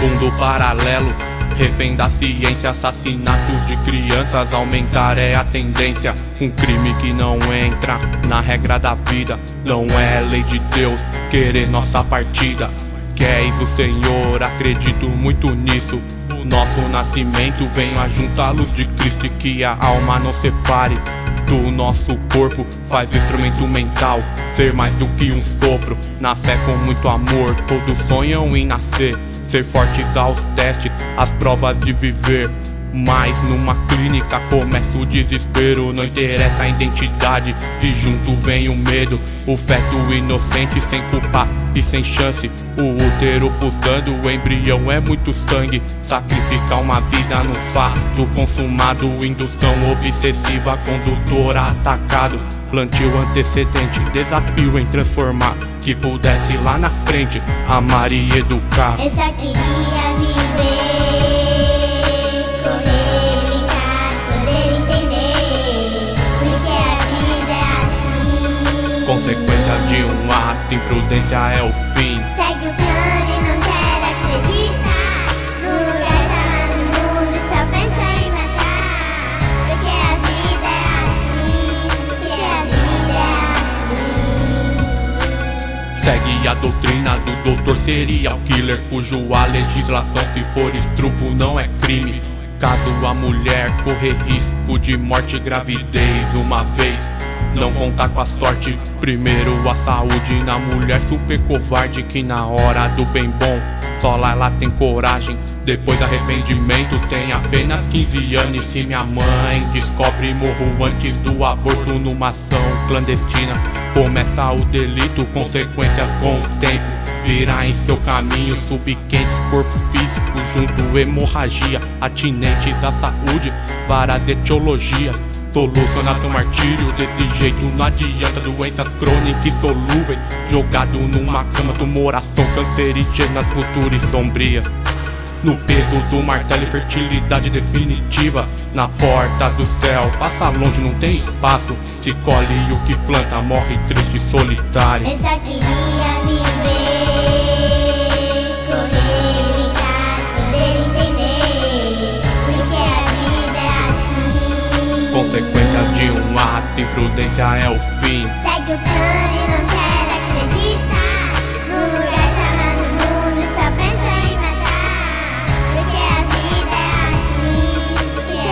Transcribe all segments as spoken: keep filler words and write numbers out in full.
Mundo paralelo, refém da ciência, assassinatos de crianças aumentar é a tendência. Um crime que não entra na regra da vida, não é lei de Deus querer nossa partida. Que és o Senhor, acredito muito nisso. O nosso nascimento venho a juntar a luz de Cristo, e que a alma não separe do nosso corpo, faz o instrumento mental ser mais do que um sopro. Na fé com muito amor, todos sonham em nascer, ser forte dá os testes, as provas de viver. Mas numa clínica começa o desespero, não interessa a identidade e junto vem o medo. O feto inocente sem culpa e sem chance, o útero pulsando, o embrião é muito sangue. Sacrificar uma vida no fato consumado, indução obsessiva, condutora atacado. Plantio antecedente, desafio em transformar, que pudesse lá na frente amar e educar. Eu só queria viver, consequência de um ato, imprudência é o fim. Segue o plano e não quer acreditar. No lugar tá lá no mundo, só pensa em matar. Porque a vida é assim, porque a vida é assim. Segue a doutrina do doutor serial killer, cujo a legislação, se for estrupo, não é crime. Caso a mulher correr risco de morte, gravidez uma vez, não contar com a sorte. Primeiro a saúde na mulher super covarde, que na hora do bem bom só lá ela tem coragem. Depois arrependimento, tem apenas quinze anos. Se minha mãe descobre, morro antes do aborto numa ação clandestina. Começa o delito, consequências com o tempo virá em seu caminho. Subquentes, corpo físico junto hemorragia, atinentes à saúde, várias etiologias. Solucionar seu martírio, desse jeito não adianta. Doenças crônicas e solúveis, jogado numa cama, tumoração cancerígenas futuras e sombrias. No peso do martelo e fertilidade definitiva, na porta do céu, passa longe, não tem espaço. Se colhe o que planta, morre triste e solitário. Eu só queria viver, correr, brincar, poder entender, porque a vida é assim. Consequência de um ato, imprudência é o fim. Segue o plano e não quer acreditar. No lugar tá lá no mundo, só pensa em matar. Porque a vida é assim, porque a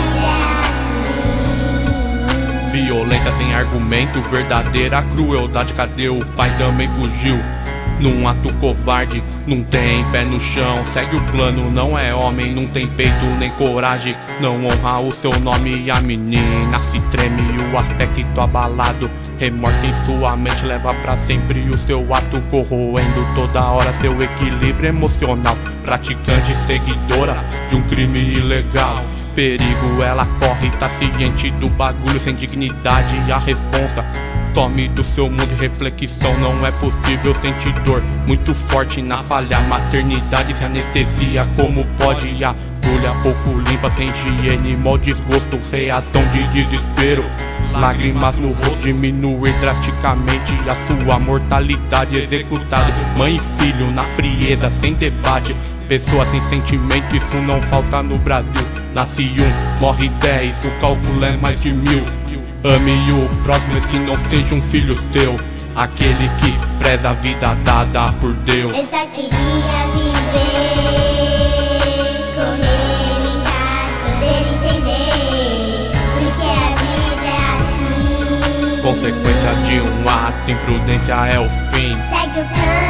vida é assim. Violência sem argumento, verdadeira crueldade. Cadê o pai? Também fugiu num ato covarde, não tem pé no chão. Segue o plano, não é homem, não tem peito nem coragem. Não honra o seu nome e a menina se treme, o aspecto abalado. Remorso em sua mente leva pra sempre o seu ato, corroendo toda hora seu equilíbrio emocional. Praticante seguidora de um crime ilegal, perigo ela corre, tá ciente do bagulho, sem dignidade e a responsa. Some do seu mundo e reflexão, não é possível sentir dor muito forte na falha. Maternidade sem anestesia, como pode? A agulha pouco limpa, sem higiene, mó desgosto, reação de desespero. Lágrimas no rosto, diminuir drasticamente a sua mortalidade. Executado, mãe e filho na frieza, sem debate. Pessoas sem sentimento, isso não falta no Brasil. Nasce um, morre dez, o cálculo é mais de mil. Ame o próximo, que não seja um filho seu, aquele que preza a vida dada por Deus. Eu só queria viver, correr, brincar, poder entender, porque a vida é assim. Consequência de um ato, imprudência é o fim. Segue o plano.